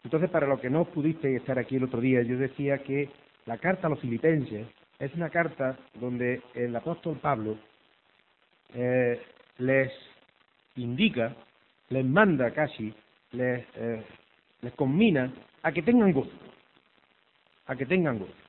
Entonces, para los que no pudisteis estar aquí el otro día, yo decía que la carta a los filipenses es una carta donde el apóstol Pablo les indica, les manda casi, les conmina a que tengan gozo, a que tengan gozo.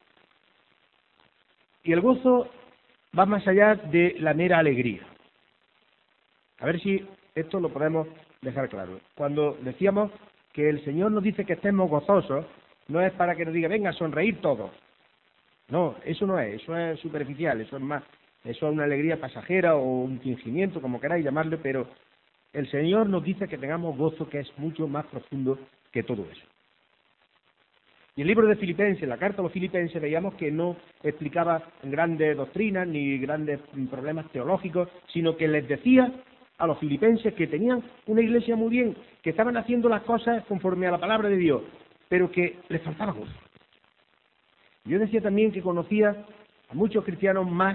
Y el gozo va más allá de la mera alegría. A ver si esto lo podemos dejar claro. Cuando decíamos que el Señor nos dice que estemos gozosos, no es para que nos diga, venga, sonreír todos. No, eso no es, eso es superficial, eso es más, eso es una alegría pasajera o un fingimiento, como queráis llamarlo, pero el Señor nos dice que tengamos gozo que es mucho más profundo que todo eso. Y el libro de Filipenses, la carta a los Filipenses, veíamos que no explicaba grandes doctrinas ni grandes problemas teológicos, sino que les decía a los filipenses que tenían una iglesia muy bien, que estaban haciendo las cosas conforme a la palabra de Dios, pero que les faltaba gozo. Yo decía también que conocía a muchos cristianos más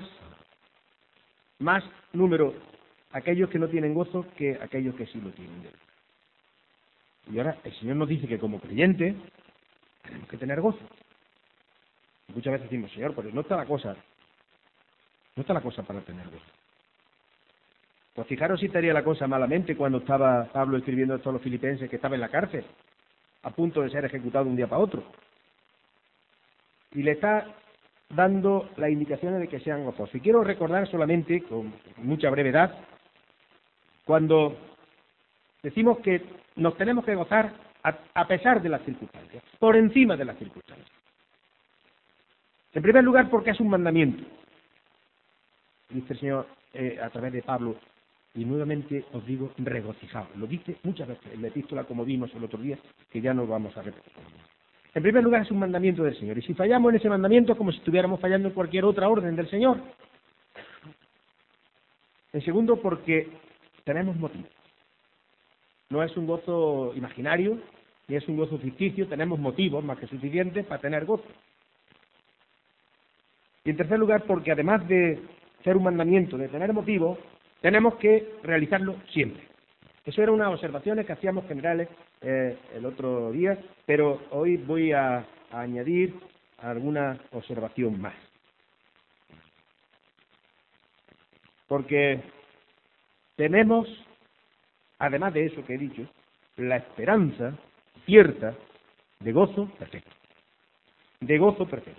número aquellos que no tienen gozo que aquellos que sí lo tienen. Y ahora el Señor nos dice que como creyentes tenemos que tener gozo. Muchas veces decimos, Señor, pues no está la cosa para tener gozo. Pues fijaros si estaría la cosa malamente cuando estaba Pablo escribiendo esto a los filipenses, que estaba en la cárcel, a punto de ser ejecutado de un día para otro. Y le está dando las indicaciones de que sean gozosos. Y quiero recordar solamente, con mucha brevedad, cuando decimos que nos tenemos que gozar a pesar de las circunstancias, por encima de las circunstancias. En primer lugar, porque es un mandamiento. Dice el Señor a través de Pablo, y nuevamente os digo, regocijaos. Lo dice muchas veces en la epístola, como vimos el otro día, que ya no vamos a repetir. En primer lugar, es un mandamiento del Señor. Y si fallamos en ese mandamiento, es como si estuviéramos fallando en cualquier otra orden del Señor. En segundo, porque tenemos motivo. No es un gozo imaginario, ni es un gozo ficticio, tenemos motivos más que suficientes para tener gozo. Y en tercer lugar, porque además de ser un mandamiento, de tener motivos, tenemos que realizarlo siempre. Eso eran unas observaciones que hacíamos generales el otro día, pero hoy voy a añadir alguna observación más. Porque tenemos, además de eso que he dicho, la esperanza cierta de gozo perfecto. De gozo perfecto.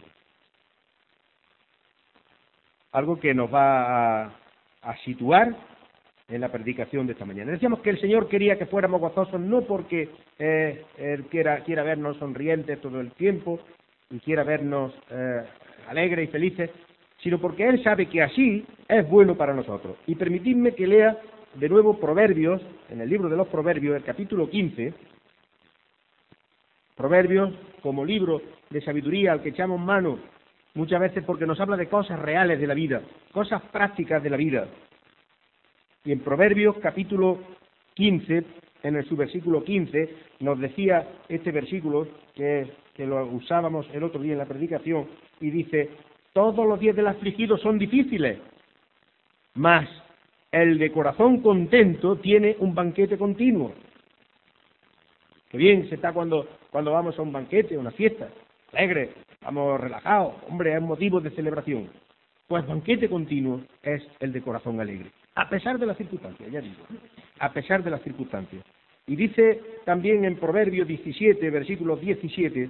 Algo que nos va a situar en la predicación de esta mañana. Decíamos que el Señor quería que fuéramos gozosos no porque Él quiera vernos sonrientes todo el tiempo y quiera vernos alegres y felices, sino porque Él sabe que así es bueno para nosotros. Y permitidme que lea de nuevo Proverbios, en el libro de los Proverbios, el capítulo 15, Proverbios como libro de sabiduría al que echamos mano muchas veces porque nos habla de cosas reales de la vida, cosas prácticas de la vida. Y en Proverbios capítulo 15, en su versículo 15, nos decía este versículo que lo usábamos el otro día en la predicación, y dice, todos los días del afligido son difíciles, mas el de corazón contento tiene un banquete continuo. Qué bien se está cuando vamos a un banquete, a una fiesta, alegre, vamos relajados, hombre, es motivo de celebración. Pues banquete continuo es el de corazón alegre, a pesar de las circunstancias, ya digo, a pesar de las circunstancias. Y dice también en Proverbios 17, versículos 17,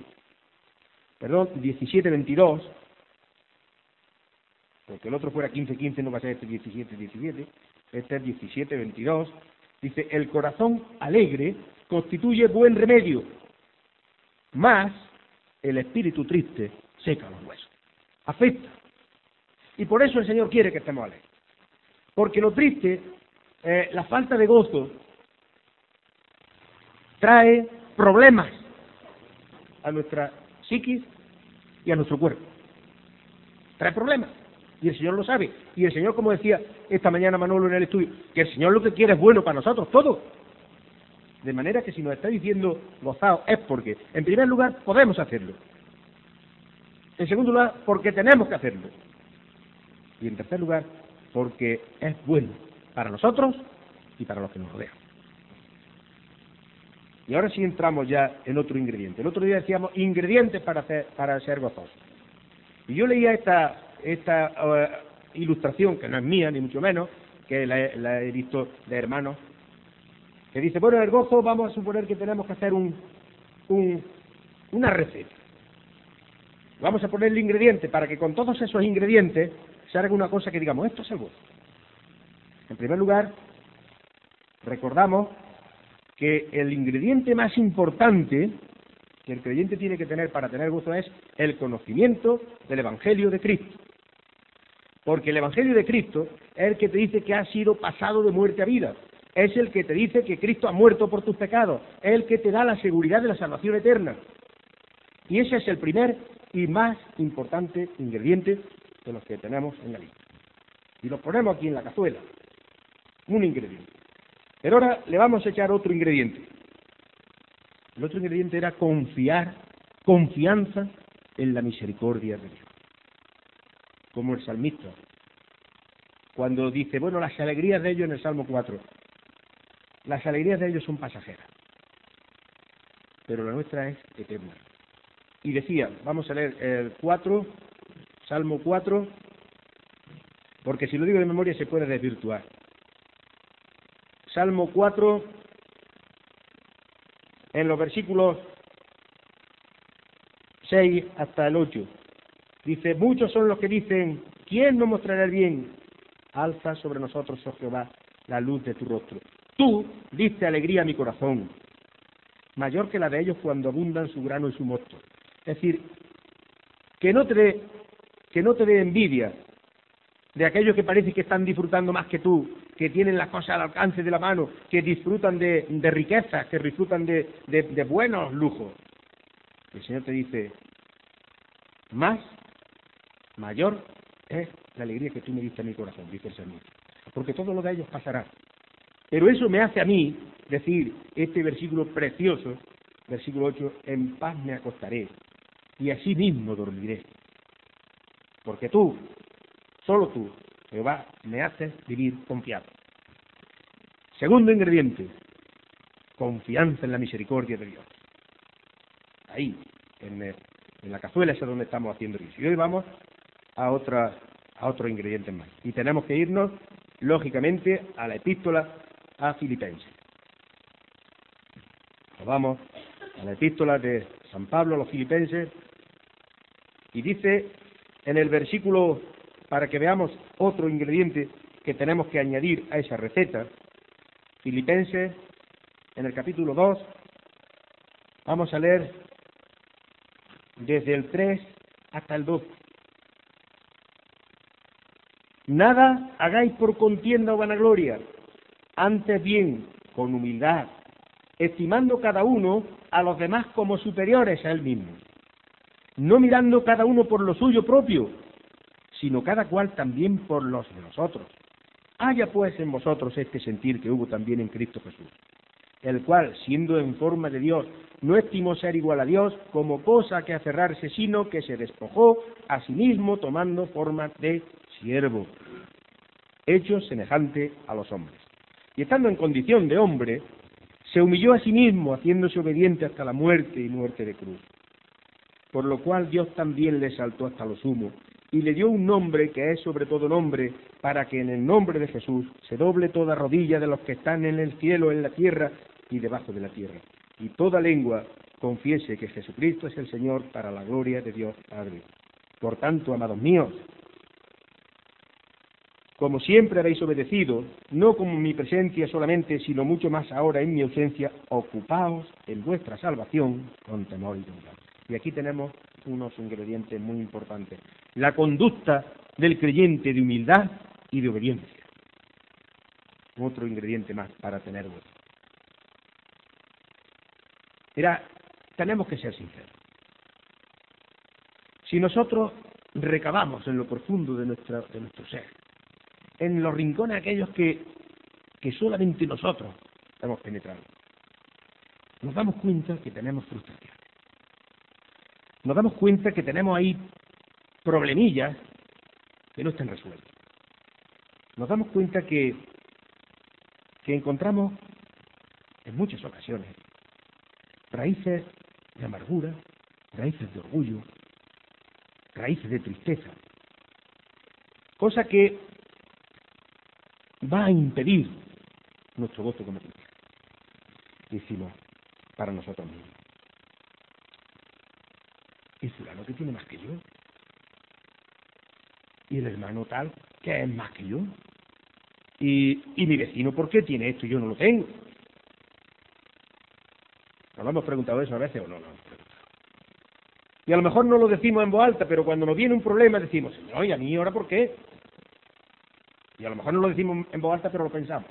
22, porque el otro fuera 15, no va a ser este 17, este es 17, 22, dice, el corazón alegre constituye buen remedio, mas el espíritu triste seca los huesos, afecta. Y por eso el Señor quiere que estemos alegres. Porque lo triste, la falta de gozo, trae problemas a nuestra psiquis y a nuestro cuerpo. Trae problemas. Y el Señor lo sabe. Y el Señor, como decía esta mañana Manolo en el estudio, que el Señor lo que quiere es bueno para nosotros, todo. De manera que si nos está diciendo gozaos es porque, en primer lugar, podemos hacerlo. En segundo lugar, porque tenemos que hacerlo. Y en tercer lugar, porque es bueno para nosotros y para los que nos rodean. Y ahora sí entramos ya en otro ingrediente. El otro día decíamos ingredientes para ser gozosos. Y yo leía esta ilustración, que no es mía, ni mucho menos, que la he visto de hermanos, que dice, bueno, el gozo, vamos a suponer que tenemos que hacer una receta. Vamos a ponerle ingredientes para que con todos esos ingredientes se haga una cosa que digamos, esto es el gozo. En primer lugar, recordamos que el ingrediente más importante que el creyente tiene que tener para tener gozo es el conocimiento del Evangelio de Cristo. Porque el Evangelio de Cristo es el que te dice que has sido pasado de muerte a vida. Es el que te dice que Cristo ha muerto por tus pecados. Es el que te da la seguridad de la salvación eterna. Y ese es el primer y más importante ingrediente de los que tenemos en la lista. Y lo ponemos aquí en la cazuela. Un ingrediente. Pero ahora le vamos a echar otro ingrediente. El otro ingrediente era confianza en la misericordia de Dios. Como el salmista, cuando dice, bueno, las alegrías de ellos en el Salmo 4, las alegrías de ellos son pasajeras, pero la nuestra es eterna. Y decía, vamos a leer el 4, Salmo 4, porque si lo digo de memoria se puede desvirtuar. Salmo 4, en los versículos 6 hasta el 8, dice, muchos son los que dicen, ¿quién nos mostrará el bien? Alza sobre nosotros, oh Jehová, la luz de tu rostro. Tú diste alegría a mi corazón, mayor que la de ellos cuando abundan su grano y su mosto. Es decir, que no te dé envidia de aquellos que parece que están disfrutando más que tú, que tienen las cosas al alcance de la mano, que disfrutan de riquezas, que disfrutan de buenos lujos. El Señor te dice, mayor es la alegría que tú me diste a mi corazón, dice el Señor. Porque todo lo de ellos pasará. Pero eso me hace a mí decir este versículo precioso, versículo 8, en paz me acostaré y así mismo dormiré. Porque tú, solo tú, Jehová, me haces vivir confiado. Segundo ingrediente, confianza en la misericordia de Dios. Ahí, en la cazuela esa donde estamos haciendo eso. Y hoy vamos a otro ingrediente más. Y tenemos que irnos, lógicamente, a la epístola a Filipenses. Nos vamos a la epístola de San Pablo a los Filipenses y dice en el versículo, para que veamos otro ingrediente que tenemos que añadir a esa receta, Filipenses, en el capítulo 2, vamos a leer desde el 3 hasta el 12. Nada hagáis por contienda o vanagloria, antes bien, con humildad, estimando cada uno a los demás como superiores a él mismo, no mirando cada uno por lo suyo propio, sino cada cual también por los de los otros. Haya pues en vosotros este sentir que hubo también en Cristo Jesús, el cual, siendo en forma de Dios, no estimó ser igual a Dios como cosa que aferrarse, sino que se despojó a sí mismo tomando forma de siervo, hecho semejante a los hombres. Y estando en condición de hombre, se humilló a sí mismo, haciéndose obediente hasta la muerte y muerte de cruz. Por lo cual Dios también le exaltó hasta lo sumo, y le dio un nombre que es sobre todo nombre, para que en el nombre de Jesús se doble toda rodilla de los que están en el cielo, en la tierra y debajo de la tierra, y toda lengua confiese que Jesucristo es el Señor, para la gloria de Dios Padre. Por tanto, amados míos, como siempre habéis obedecido, no como en mi presencia solamente, sino mucho más ahora en mi ausencia, ocupaos en vuestra salvación con temor y temor. Y aquí tenemos unos ingredientes muy importantes. La conducta del creyente de humildad y de obediencia. Otro ingrediente más para tener gozo. Mira, tenemos que ser sinceros. Si nosotros recabamos en lo profundo de nuestro ser, en los rincones aquellos que solamente nosotros hemos penetrado, nos damos cuenta que tenemos frustración. Nos damos cuenta que tenemos ahí problemillas que no están resueltos. Nos damos cuenta que encontramos en muchas ocasiones raíces de amargura, raíces de orgullo, raíces de tristeza, cosa que va a impedir nuestro gozo como cristianos. Decimos para nosotros mismos. Y fulano que tiene más que yo. Y el hermano tal que es más que yo. Y mi vecino, ¿por qué tiene esto y yo no lo tengo? ¿Nos lo hemos preguntado eso a veces o no? No. Y a lo mejor no lo decimos en voz alta, pero cuando nos viene un problema decimos, Señor, ¿y a mí ahora por qué? Y a lo mejor no lo decimos en voz alta, pero lo pensamos.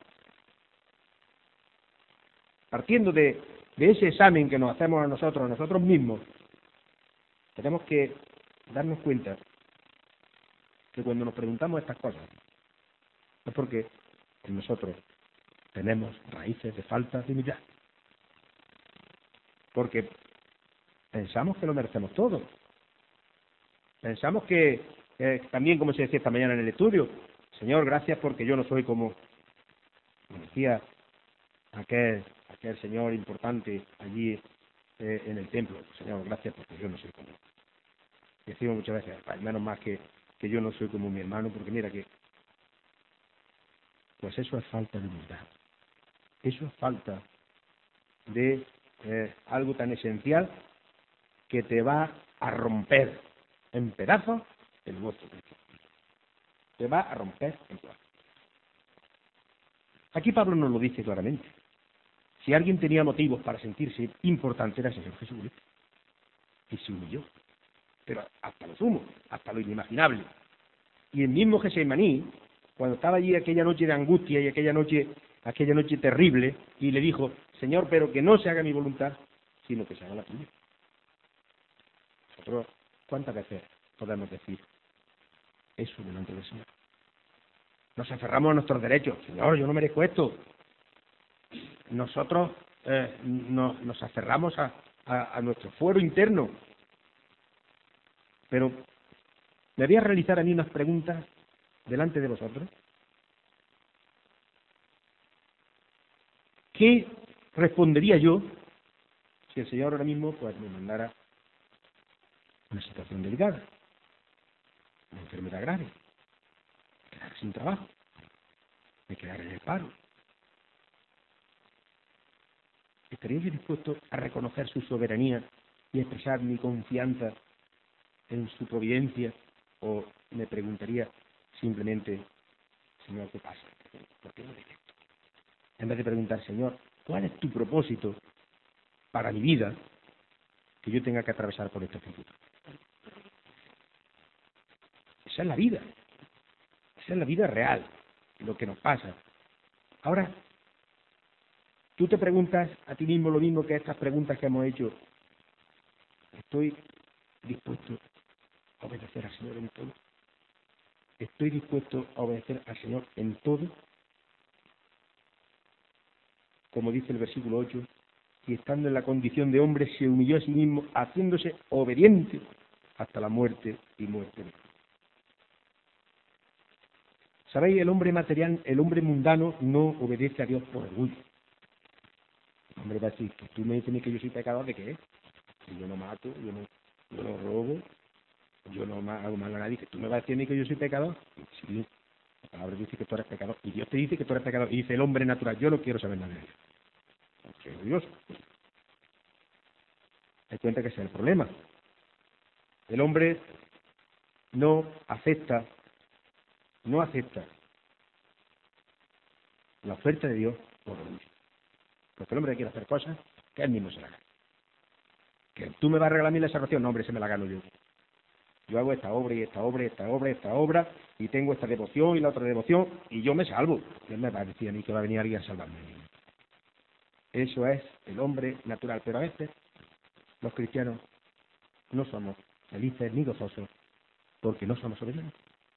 Partiendo de ese examen que nos hacemos a nosotros mismos, tenemos que darnos cuenta que cuando nos preguntamos estas cosas, es porque en nosotros tenemos raíces de falta de humildad. Porque pensamos que lo merecemos todo. Pensamos que, también, como se decía esta mañana en el estudio, Señor, gracias porque yo no soy como decía aquel señor importante allí en el templo. Señor, gracias porque yo no soy como. Decimos muchas veces, menos más que yo no soy como mi hermano, porque mira que. Pues eso es falta de humildad. Eso es falta de algo tan esencial que te va a romper en pedazos el gozo de Cristo. Te va a romper en pedazos. Aquí Pablo nos lo dice claramente. Si alguien tenía motivos para sentirse importante era el Señor Jesucristo. Y se humilló. Pero hasta lo sumo, hasta lo inimaginable. Y el mismo Getsemaní, cuando estaba allí aquella noche de angustia y aquella noche terrible, y le dijo, Señor, pero que no se haga mi voluntad, sino que se haga la tuya. Nosotros, ¿cuántas veces podemos decir eso delante del Señor? Nos aferramos a nuestros derechos. Señor, yo no merezco esto. Nosotros nos aferramos a nuestro fuero interno. Pero me voy a realizar a mí unas preguntas delante de vosotros. ¿Qué respondería yo si el Señor ahora mismo pues me mandara una situación delicada, una enfermedad grave, me quedara sin trabajo, me quedara en el paro? ¿Estaría yo dispuesto a reconocer su soberanía y expresar mi confianza en su providencia? ¿O me preguntaría simplemente, Señor, qué pasa? ¿Por qué no me esto? En vez de preguntar, Señor, ¿cuál es tu propósito para mi vida que yo tenga que atravesar por este futuro? Esa es la vida. Esa es la vida real, lo que nos pasa. Ahora, tú te preguntas a ti mismo lo mismo que estas preguntas que hemos hecho. ¿Estoy dispuesto a obedecer al Señor en todo? ¿Estoy dispuesto a obedecer al Señor en todo? Como dice el versículo 8, y estando en la condición de hombre se humilló a sí mismo, haciéndose obediente hasta la muerte y muerte de cruz. ¿Sabéis? El hombre material, el hombre mundano no obedece a Dios por orgullo. El hombre va a decir, que tú me dices que yo soy pecador, ¿de qué? Si yo no mato, yo no robo, yo no hago mal a nadie, que tú me vas a decir a mí que yo soy pecador. Sí, la palabra dice que tú eres pecador, y Dios te dice que tú eres pecador, y dice el hombre natural, yo no quiero saber nada de Dios. Soy orgulloso. Hay cuenta que ese es el problema. El hombre no acepta la oferta de Dios por orgullo. Porque el hombre quiere hacer cosas que él mismo se la gana. Que tú me vas a regalar a mí la salvación, no, hombre, se me la gano yo. Yo hago esta obra y esta obra y esta obra y esta obra, y tengo esta devoción y la otra devoción, y yo me salvo. Él me va a decir a mí que va a venir alguien a salvarme. Eso es el hombre natural. Pero a veces los cristianos no somos felices ni gozosos porque no somos obedientes.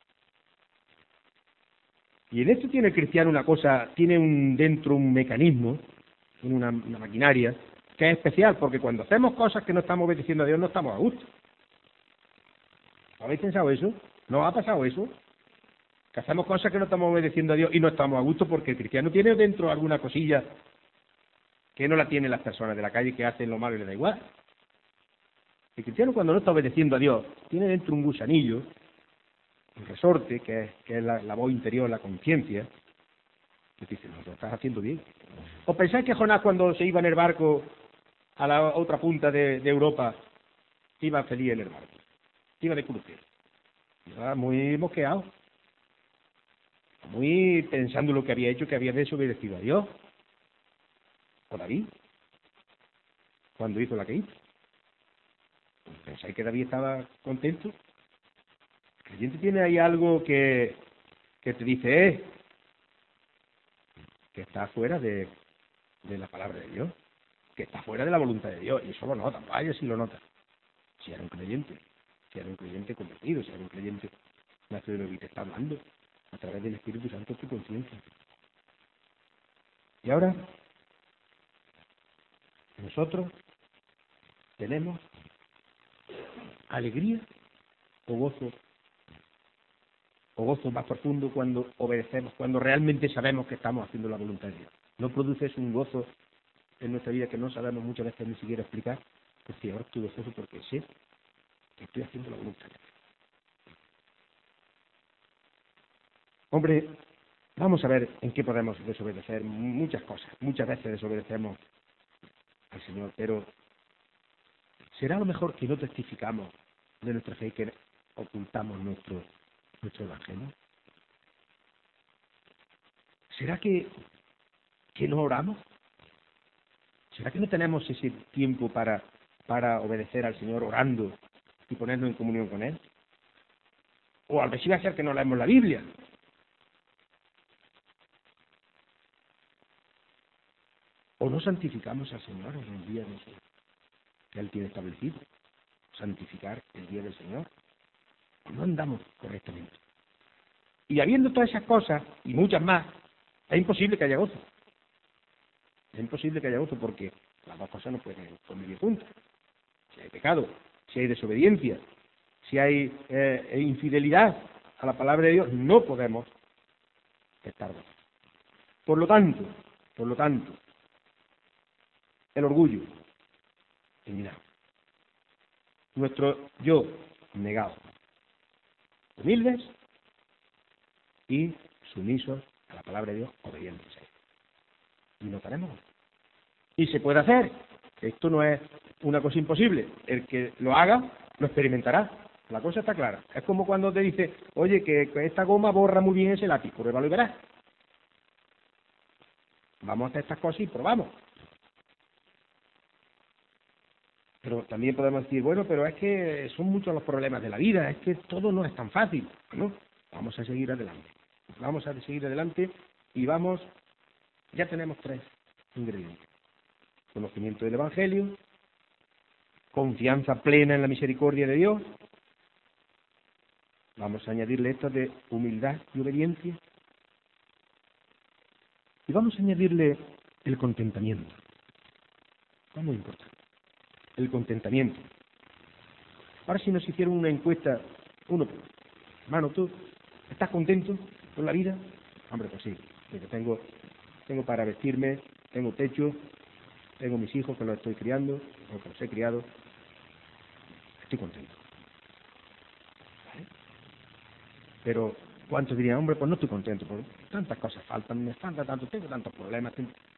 Y en esto tiene el cristiano una cosa, tiene dentro un mecanismo, una maquinaria, que es especial, porque cuando hacemos cosas que no estamos obedeciendo a Dios no estamos a gusto. ¿Habéis pensado eso? ¿No ha pasado eso? Que hacemos cosas que no estamos obedeciendo a Dios y no estamos a gusto porque el cristiano tiene dentro alguna cosilla que no la tienen las personas de la calle que hacen lo malo y le da igual. El cristiano, cuando no está obedeciendo a Dios, tiene dentro un gusanillo, un resorte, que es la voz interior, la conciencia, que dice, no, lo estás haciendo bien. ¿O pensáis que Jonás, cuando se iba en el barco a la otra punta de Europa, iba feliz en el barco? Iba de crucero. Iba muy mosqueado, muy pensando lo que había hecho, que había desobedecido a Dios. O David, cuando hizo la que hizo. ¿Pensáis que David estaba contento? El creyente tiene ahí algo que te dice, que está fuera de la palabra de Dios, que está fuera de la voluntad de Dios, y eso lo nota, vaya si lo nota. Si era un creyente convertido, si era un creyente nacido de lo que te está hablando, a través del Espíritu Santo tu conciencia. Y ahora, nosotros tenemos alegría o gozo más profundo cuando obedecemos, cuando realmente sabemos que estamos haciendo la voluntad de Dios. ¿No produce eso un gozo en nuestra vida que no sabemos muchas veces ni siquiera explicar? Pues sí, ahora estoy gozoso porque sé que estoy haciendo la voluntad de Dios. Hombre, vamos a ver en qué podemos desobedecer. Muchas cosas. Muchas veces desobedecemos al Señor, pero ¿será a lo mejor que no testificamos de nuestra fe y que ocultamos nuestro evangelio? ¿Será que no oramos? ¿Será que no tenemos ese tiempo para obedecer al Señor orando y ponernos en comunión con Él? O al veces va a ser que no leemos la Biblia. ¿O no santificamos al Señor en el día que Él tiene establecido? Santificar el día del Señor. ¿O no andamos correctamente? Y habiendo todas esas cosas, y muchas más, es imposible que haya gozo. Es imposible que haya gozo porque las dos cosas no pueden convivir juntas. Si hay pecado, si hay desobediencia, si hay infidelidad a la palabra de Dios, no podemos estar gozosos. Por lo tanto, el orgullo eliminado. Nuestro yo negado. Humildes y sumisos a la palabra de Dios, obedientes a ella. Y notaremos. Y se puede hacer. Esto no es una cosa imposible. El que lo haga, lo experimentará. La cosa está clara. Es como cuando te dice, oye, que esta goma borra muy bien ese lápiz. Pruébalo y verás. Vamos a hacer estas cosas y probamos. Pero también podemos decir, bueno, pero es que son muchos los problemas de la vida, es que todo no es tan fácil. Bueno, vamos a seguir adelante. Vamos a seguir adelante y ya tenemos 3 ingredientes. Conocimiento del Evangelio, confianza plena en la misericordia de Dios. Vamos a añadirle esto de humildad y obediencia. Y vamos a añadirle el contentamiento. Es muy importante. El contentamiento. Ahora, si nos hicieron una encuesta, uno por uno. Hermano, ¿tú estás contento con la vida? Hombre, pues sí. Porque tengo para vestirme, tengo techo, tengo mis hijos que los estoy criando, o que los he criado. Estoy contento. ¿Vale? Pero, ¿cuántos dirían, hombre, pues no estoy contento? Porque tantas cosas faltan, me falta tanto, tengo tantos problemas.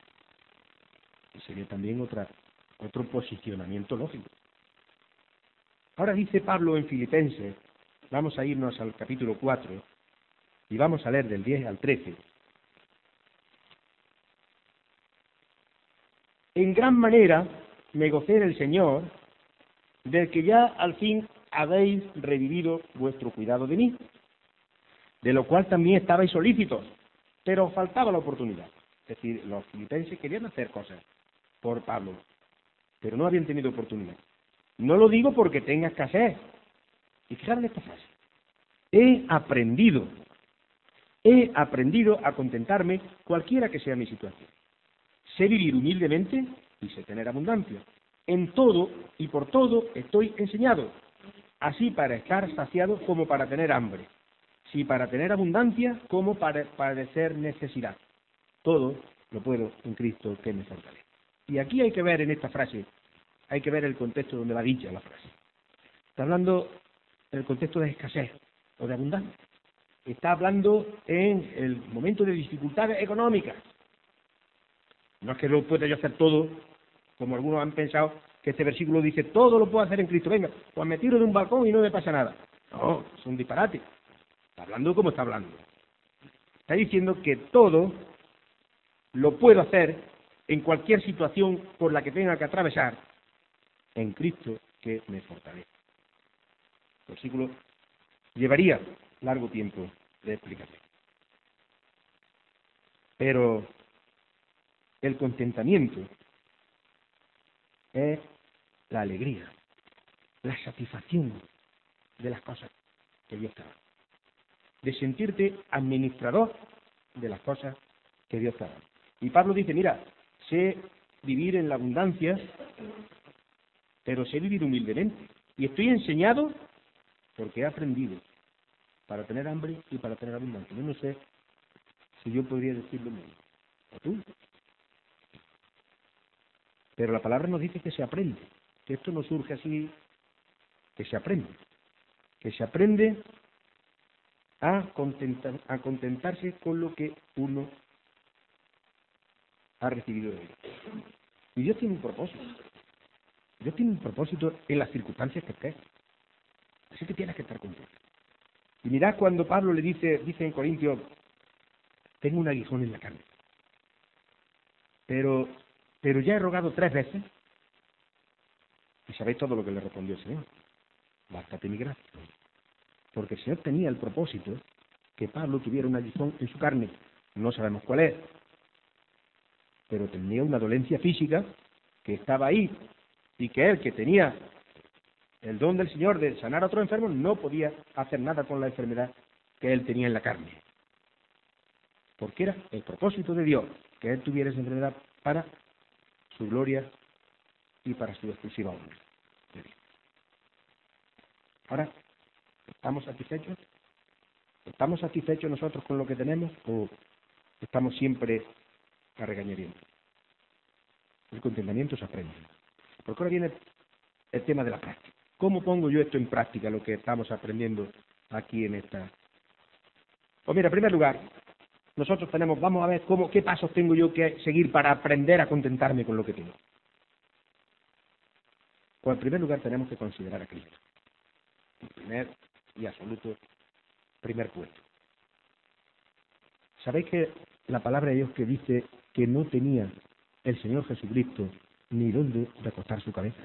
Y sería también otro posicionamiento lógico. Ahora dice Pablo en Filipenses, vamos a irnos al capítulo 4 y vamos a leer del 10 al 13. En gran manera me gocé en el Señor, del que ya al fin habéis revivido vuestro cuidado de mí, de lo cual también estabais solícitos, pero os faltaba la oportunidad. Es decir, los filipenses querían hacer cosas por Pablo, pero no habían tenido oportunidad. No lo digo porque tenga escasez. Y fijaros en esta frase. He aprendido a contentarme cualquiera que sea mi situación. Sé vivir humildemente y sé tener abundancia. En todo y por todo estoy enseñado, así para estar saciado como para tener hambre, si para tener abundancia como para padecer necesidad. Todo lo puedo en Cristo que me fortalece. Y aquí hay que ver en esta frase, hay que ver el contexto donde va dicha la frase. Está hablando en el contexto de escasez o de abundancia. Está hablando en el momento de dificultades económicas. No es que lo pueda yo hacer todo, como algunos han pensado, que este versículo dice, todo lo puedo hacer en Cristo. Venga, pues me tiro de un balcón y no me pasa nada. No, es un disparate. Está hablando como está hablando. Está diciendo que todo lo puedo hacer en cualquier situación por la que tenga que atravesar en Cristo que me fortalece. El versículo llevaría largo tiempo de explicación. Pero el contentamiento es la alegría, la satisfacción de las cosas que Dios te da. De sentirte administrador de las cosas que Dios te da. Y Pablo dice, mira, sé vivir en la abundancia, pero sé vivir humildemente. Y estoy enseñado porque he aprendido para tener hambre y para tener abundancia. Yo no sé si yo podría decir lo mismo. ¿O tú? Pero la palabra nos dice que se aprende, que esto no surge así, que se aprende. Que se aprende a contentarse con lo que uno ha recibido de Dios. Y Dios tiene un propósito. Dios tiene un propósito en las circunstancias que estés. Así que tienes que estar contento. Y mirad cuando Pablo le dice en Corintios, tengo un aguijón en la carne. Pero ya he rogado 3 veces. Y sabéis todo lo que le respondió el Señor. Bástate mi gracia. Porque el Señor tenía el propósito que Pablo tuviera un aguijón en su carne. No sabemos cuál es. Pero tenía una dolencia física que estaba ahí. Y que él, que tenía el don del Señor de sanar a otro enfermo, no podía hacer nada con la enfermedad que él tenía en la carne. Porque era el propósito de Dios que él tuviera esa enfermedad para su gloria y para su exclusiva honra. Ahora, ¿estamos satisfechos? ¿Estamos satisfechos nosotros con lo que tenemos o estamos siempre a regañadientes? El contentamiento se aprende. Porque ahora viene el tema de la práctica. ¿Cómo pongo yo esto en práctica, lo que estamos aprendiendo aquí en esta? Pues mira, en primer lugar, nosotros vamos a ver qué pasos tengo yo que seguir para aprender a contentarme con lo que tengo. Pues en primer lugar tenemos que considerar a Cristo. En primer y absoluto primer puesto. ¿Sabéis que la palabra de Dios que dice que no tenía el Señor Jesucristo ni dónde recostar su cabeza?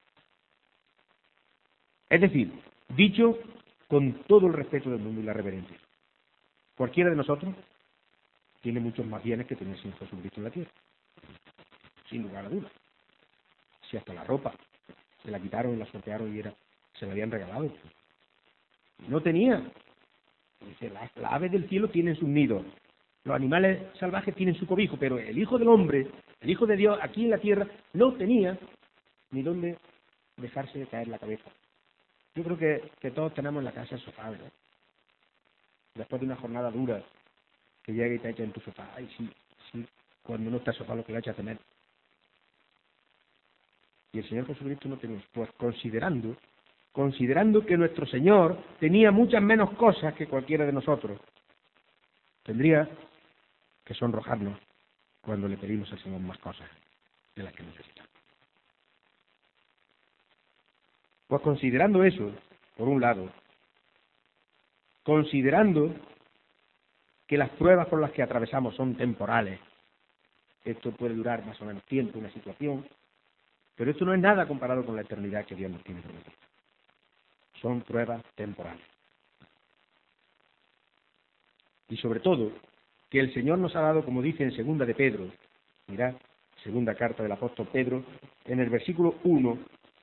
Es decir, dicho con todo el respeto del mundo y la reverencia, cualquiera de nosotros tiene muchos más bienes que tener sin Jesucristo en la tierra, sin lugar a dudas. Si hasta la ropa se la quitaron y la sortearon y se la habían regalado. No tenía. Dice, las aves del cielo tienen sus nidos, los animales salvajes tienen su cobijo, pero el Hijo del Hombre, el Hijo de Dios, aquí en la tierra, no tenía ni dónde dejarse de caer la cabeza. Yo creo que todos tenemos en la casa el sofá, ¿verdad? Después de una jornada dura, que llega y te echa en tu sofá. Ay, sí, cuando no está el sofá lo que le echa a tener. Y el Señor Jesucristo no tenía. Pues considerando que nuestro Señor tenía muchas menos cosas que cualquiera de nosotros, tendría que sonrojarnos cuando le pedimos al Señor más cosas de las que necesitamos. Pues considerando eso, por un lado, considerando que las pruebas por las que atravesamos son temporales, esto puede durar más o menos tiempo, una situación, pero esto no es nada comparado con la eternidad que Dios nos tiene prometida. Son pruebas temporales. Y sobre todo, que el Señor nos ha dado, como dice en segunda de Pedro, mirad, segunda carta del apóstol Pedro, en el versículo 1,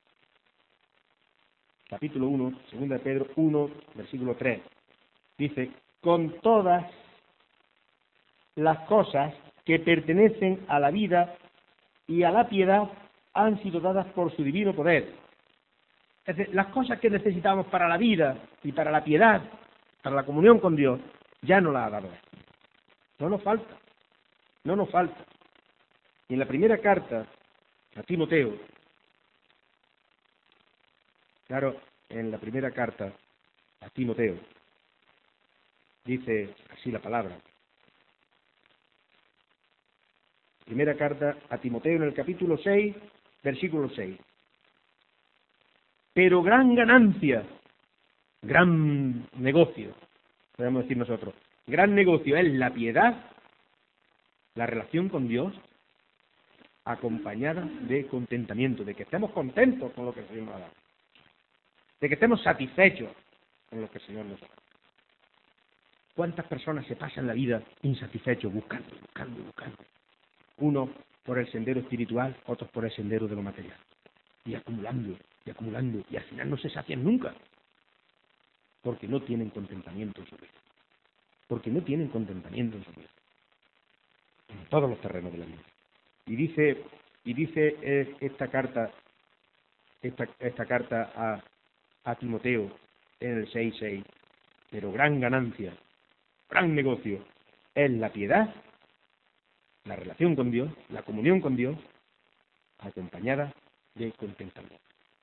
capítulo 1, segunda de Pedro 1, versículo 3, dice, con todas las cosas que pertenecen a la vida y a la piedad han sido dadas por su divino poder. Es decir, las cosas que necesitamos para la vida y para la piedad, para la comunión con Dios, ya nos las ha dado. No nos falta. Y en la primera carta a Timoteo. Claro, en la primera carta a Timoteo dice así la palabra. Primera carta a Timoteo en el capítulo 6, versículo 6. Pero gran ganancia, gran negocio, podemos decir nosotros, gran negocio es la piedad, la relación con Dios, acompañada de contentamiento, de que estemos contentos con lo que el Señor nos ha dado, de que estemos satisfechos con lo que el Señor nos ha dado. ¿Cuántas personas se pasan la vida insatisfechos, buscando? Unos por el sendero espiritual, otros por el sendero de lo material. Y acumulando, y al final no se sacian nunca. Porque no tienen contentamiento en su vida. Porque no tienen contentamiento en su vida. En todos los terrenos de la vida. Y dice esta carta a Timoteo en el 6:6, pero gran ganancia, gran negocio es la piedad, la relación con Dios, la comunión con Dios, acompañada de contentamiento.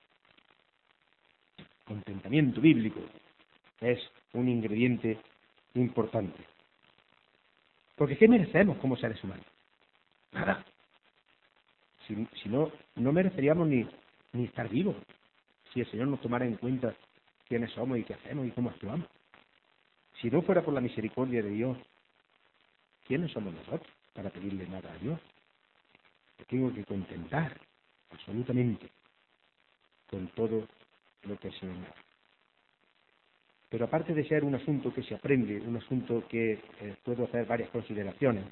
Contentamiento bíblico es un ingrediente importante. Porque ¿qué merecemos como seres humanos? Nada. Si no, no mereceríamos ni estar vivos, si el Señor nos tomara en cuenta quiénes somos y qué hacemos y cómo actuamos. Si no fuera por la misericordia de Dios, ¿quiénes somos nosotros para pedirle nada a Dios? Me tengo que contentar absolutamente con todo lo que el Señor me da. Pero aparte de ser un asunto que se aprende, un asunto que puedo hacer varias consideraciones,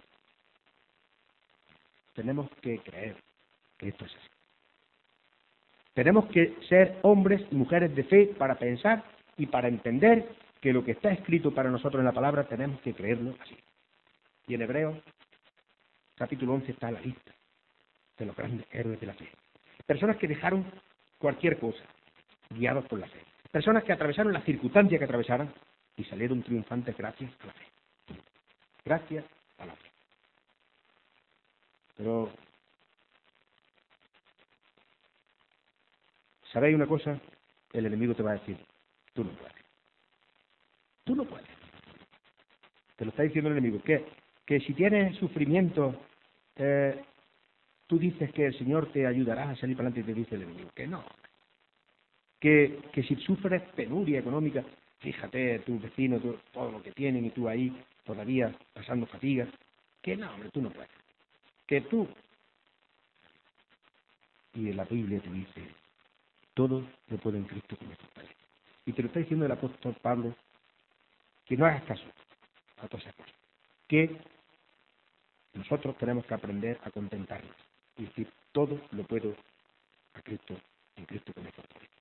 tenemos que creer que esto es así. Tenemos que ser hombres y mujeres de fe para pensar y para entender que lo que está escrito para nosotros en la palabra tenemos que creerlo así. Y en Hebreos, capítulo 11, está la lista de los grandes héroes de la fe. Personas que dejaron cualquier cosa, guiados por la fe. Personas que atravesaron las circunstancias que atravesaron y salieron triunfantes gracias a la fe. Gracias a la fe. Pero, ¿sabéis una cosa? El enemigo te va a decir, tú no puedes. Tú no puedes. Te lo está diciendo el enemigo. Que si tienes sufrimiento, tú dices que el Señor te ayudará a salir para adelante y te dice el enemigo que no. Que si sufres penuria económica, fíjate, tu vecino, todo lo que tienen y tú ahí todavía pasando fatiga, que no, hombre, tú no puedes. Que tú. Y en la Biblia te dice, todo lo puedo en Cristo que me fortalece. Y te lo está diciendo el apóstol Pablo, que no hagas caso a todas esas cosas. Que nosotros tenemos que aprender a contentarnos y decir, todo lo puedo a Cristo, en Cristo que me fortalece.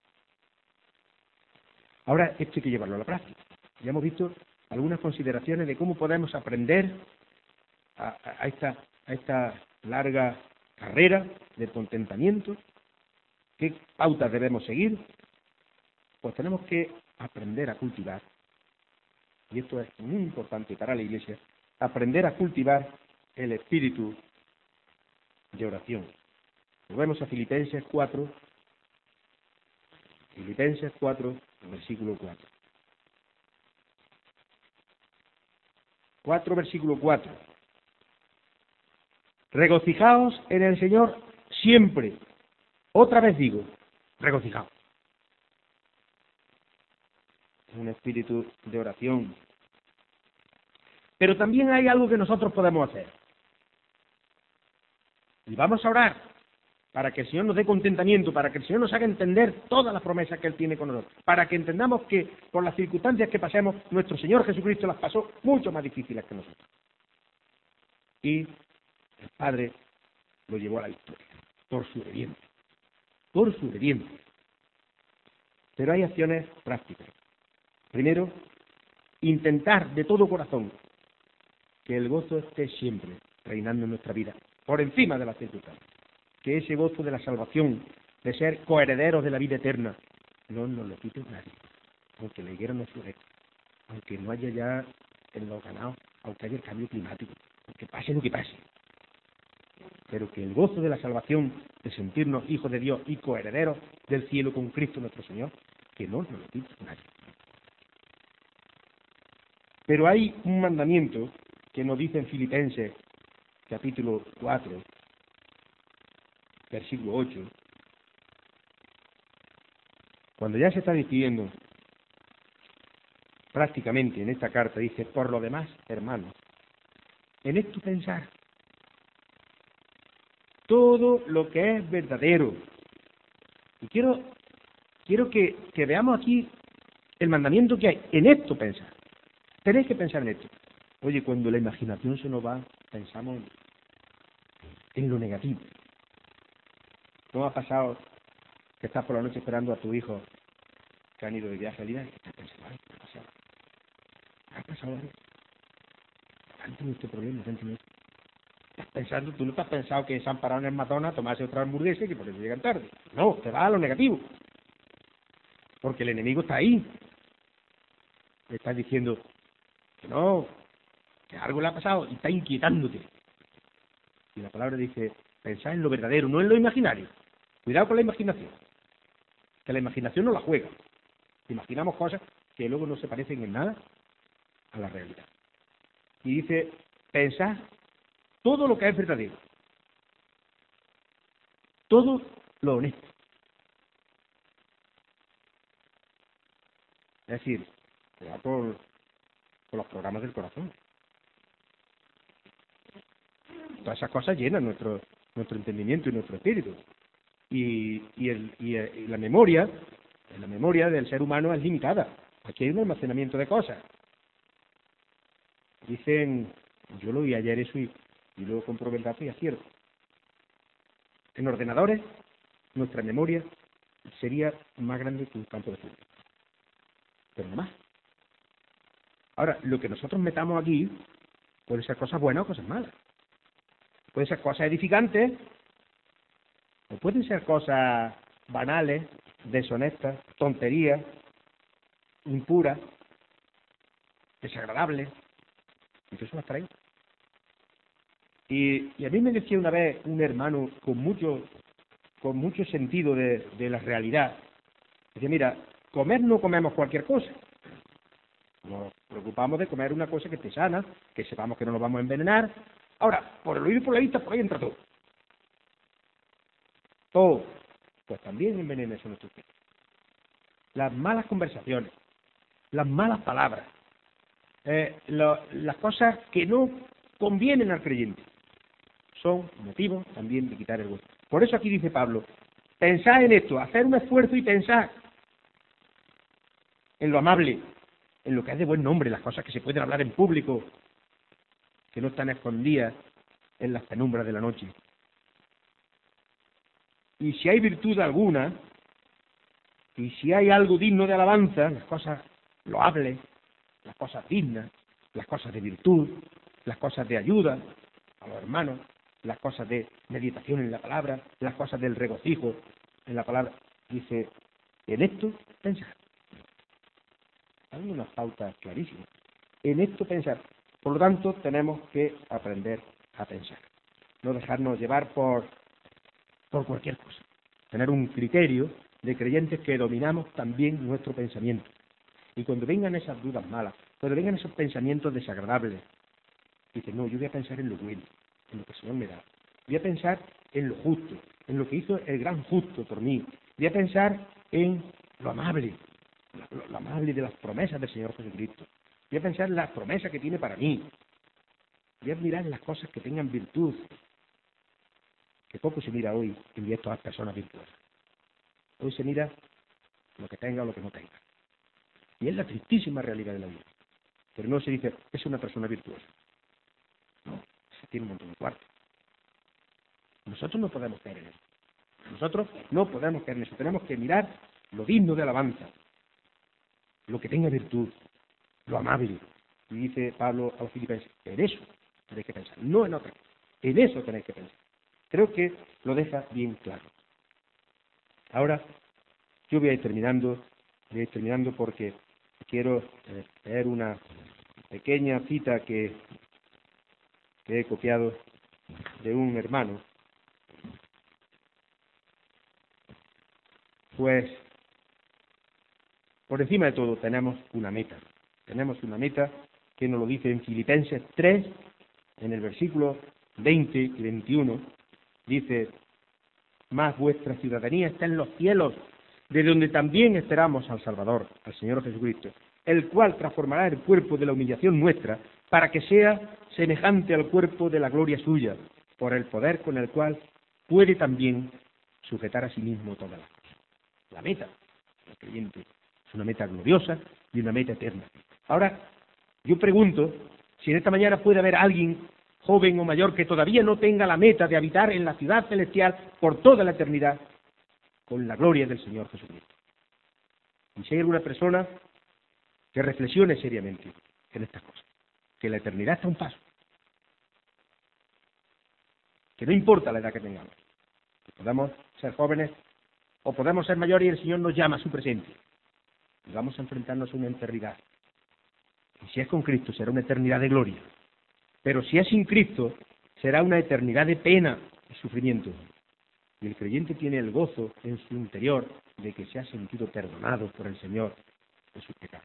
Ahora, esto hay que llevarlo a la práctica. Ya hemos visto algunas consideraciones de cómo podemos aprender a esta larga carrera del contentamiento, qué pautas debemos seguir. Pues tenemos que aprender a cultivar, y esto es muy importante para la Iglesia, aprender a cultivar el espíritu de oración. Volvemos a Filipenses 4, versículo 4. 4, versículo 4. Regocijaos en el Señor siempre. Otra vez digo, regocijaos. Un espíritu de oración. Pero también hay algo que nosotros podemos hacer. Y vamos a orar para que el Señor nos dé contentamiento, para que el Señor nos haga entender todas las promesas que Él tiene con nosotros, para que entendamos que por las circunstancias que pasemos, nuestro Señor Jesucristo las pasó mucho más difíciles que nosotros. Y el Padre lo llevó a la victoria, por su obediencia. Por su obediencia. Pero hay acciones prácticas. Primero, intentar de todo corazón que el gozo esté siempre reinando en nuestra vida, por encima de las circunstancias. Que ese gozo de la salvación, de ser coherederos de la vida eterna, no nos lo quite nadie. Aunque la higuera no florezca, aunque no haya ya en los ganados, aunque haya el cambio climático, aunque pase lo que pase. pero que el gozo de la salvación, de sentirnos hijos de Dios y coherederos del cielo con Cristo nuestro Señor, que no nos lo quita nadie. Pero hay un mandamiento que nos dice en Filipenses, capítulo 4, versículo 8, cuando ya se está despidiendo prácticamente en esta carta, dice: por lo demás, hermanos, en esto pensar, todo lo que es verdadero. Y quiero que veamos aquí el mandamiento que hay, en esto pensar. Tenéis que pensar en esto. Oye, cuando la imaginación se nos va, pensamos en lo negativo. ¿No ha pasado que estás por la noche esperando a tu hijo que han ido de viaje al día y estás pensando: ay, ¿qué ha pasado? ¿Ha pasado algo? ¿Han tenido este problema? ¿Han tenido esto? Estás pensando, tú no te has pensado que se han parado en el Madonna a tomarse otra hamburguesa y que por eso llegan tarde. No, te vas a lo negativo. Porque el enemigo está ahí. Le estás diciendo que no, que algo le ha pasado y está inquietándote. Y la palabra dice: pensad en lo verdadero, no en lo imaginario. Cuidado con la imaginación. Que la imaginación no la juega. Imaginamos cosas que luego no se parecen en nada a la realidad. Y dice: pensad todo lo que es verdadero, todo lo honesto. Es decir, cuidado con los programas del corazón. Todas esas cosas llenan nuestro entendimiento y nuestro espíritu. Y la memoria del ser humano es limitada. Aquí hay un almacenamiento de cosas. Dicen, yo lo oí ayer eso y luego comprobé el dato y es cierto. En ordenadores, nuestra memoria sería más grande que un campo de fútbol. Pero no más. Ahora, lo que nosotros metamos aquí puede ser cosas buenas o cosas malas. Pueden ser cosas edificantes o pueden ser cosas banales, deshonestas, tonterías, impuras, desagradables. Y eso las trae. Y a mí me decía una vez un hermano con mucho sentido de la realidad. Decía: mira, comer no comemos cualquier cosa. Nos preocupamos de comer una cosa que esté sana, que sepamos que no nos vamos a envenenar. Ahora, por el oído y por la vista, por ahí entra todo. Todo. Pues también envenena eso nuestro espíritu. Las malas conversaciones, las malas palabras, las cosas que no convienen al creyente, son motivos también de quitar el gozo. Por eso aquí dice Pablo: pensad en esto, hacer un esfuerzo y pensad en lo amable, en lo que es de buen nombre, las cosas que se pueden hablar en público, que no están escondidas en las penumbras de la noche. Y si hay virtud alguna, y si hay algo digno de alabanza, las cosas loables, las cosas dignas, las cosas de virtud, las cosas de ayuda a los hermanos, las cosas de meditación en la palabra, las cosas del regocijo en la palabra, dice: en esto pensar. Hay unas pautas clarísimas. En esto pensar. Por lo tanto, tenemos que aprender a pensar. No dejarnos llevar por cualquier cosa. Tener un criterio de creyentes que dominamos también nuestro pensamiento. Y cuando vengan esas dudas malas, cuando vengan esos pensamientos desagradables, dice: no, yo voy a pensar en lo bueno, en lo que el Señor me da. Voy a pensar en lo justo, en lo que hizo el gran justo por mí. Voy a pensar en lo amable de las promesas del Señor Jesucristo. Voy a pensar en las promesas que tiene para mí. Voy a mirar las cosas que tengan virtud. Que poco se mira hoy en estas personas virtuosas. Hoy se mira lo que tenga o lo que no tenga. Y es la tristísima realidad de la vida. Pero no se dice: es una persona virtuosa. No, se tiene un montón de cuartos. Nosotros no podemos caer en eso. Nosotros no podemos caer en eso. Tenemos que mirar lo digno de alabanza, lo que tenga virtud, lo amable. Y dice Pablo a los filipenses: en eso tenéis que pensar, no en otra cosa. En eso tenéis que pensar. Creo que lo deja bien claro. Ahora, yo voy a ir terminando porque quiero leer una pequeña cita que he copiado de un hermano, pues por encima de todo tenemos una meta. Tenemos una meta que nos lo dice en Filipenses 3, en el versículo 20 y 21, dice: «Mas vuestra ciudadanía está en los cielos, de donde también esperamos al Salvador, al Señor Jesucristo, el cual transformará el cuerpo de la humillación nuestra, para que sea semejante al cuerpo de la gloria suya, por el poder con el cual puede también sujetar a sí mismo todas las cosas». La meta del creyente es una meta gloriosa y una meta eterna. Ahora, yo pregunto si en esta mañana puede haber alguien, joven o mayor, que todavía no tenga la meta de habitar en la ciudad celestial por toda la eternidad con la gloria del Señor Jesucristo. Y si hay alguna persona que reflexione seriamente en estas cosas, que la eternidad está a un paso, que no importa la edad que tengamos, que podamos ser jóvenes o podemos ser mayores y el Señor nos llama a su presencia, y vamos a enfrentarnos a una eternidad. Y si es con Cristo será una eternidad de gloria, pero si es sin Cristo será una eternidad de pena y sufrimiento. Y el creyente tiene el gozo en su interior de que se ha sentido perdonado por el Señor de sus pecados.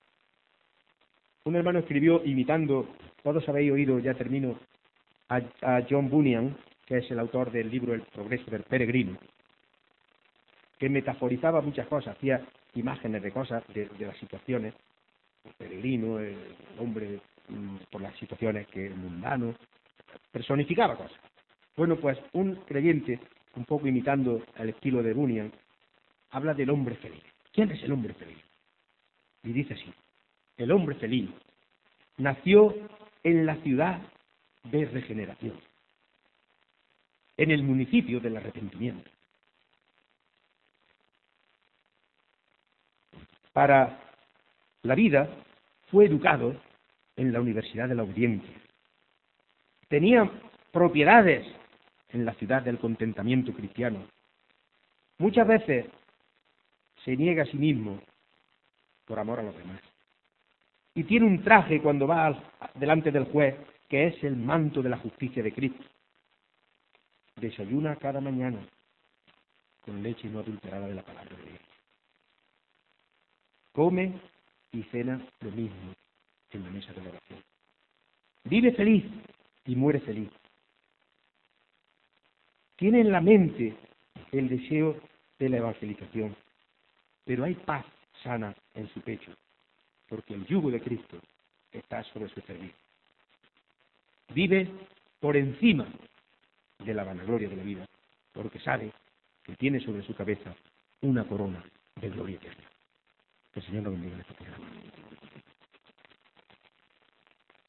Un hermano escribió, imitando, todos habéis oído, ya termino, a John Bunyan, que es el autor del libro El progreso del peregrino, que metaforizaba muchas cosas, hacía imágenes de cosas, de las situaciones, el peregrino, el hombre por las situaciones que el mundano, personificaba cosas. Bueno, pues un creyente, un poco imitando el estilo de Bunyan, habla del hombre feliz. ¿Quién es el hombre feliz? Y dice así: el hombre feliz nació en la ciudad de regeneración, en el municipio del arrepentimiento. Para la vida fue educado en la Universidad de la Obediencia. Tenía propiedades en la ciudad del contentamiento cristiano. Muchas veces se niega a sí mismo por amor a los demás. Y tiene un traje cuando va delante del juez, que es el manto de la justicia de Cristo. Desayuna cada mañana con leche no adulterada de la palabra de Dios. Come y cena lo mismo en la mesa de la oración. Vive feliz y muere feliz. Tiene en la mente el deseo de la evangelización, pero hay paz sana en su pecho, porque el yugo de Cristo está sobre su servicio. Vive por encima de la vanagloria de la vida, porque sabe que tiene sobre su cabeza una corona de gloria eterna. Que el Señor lo bendiga en esta tierra.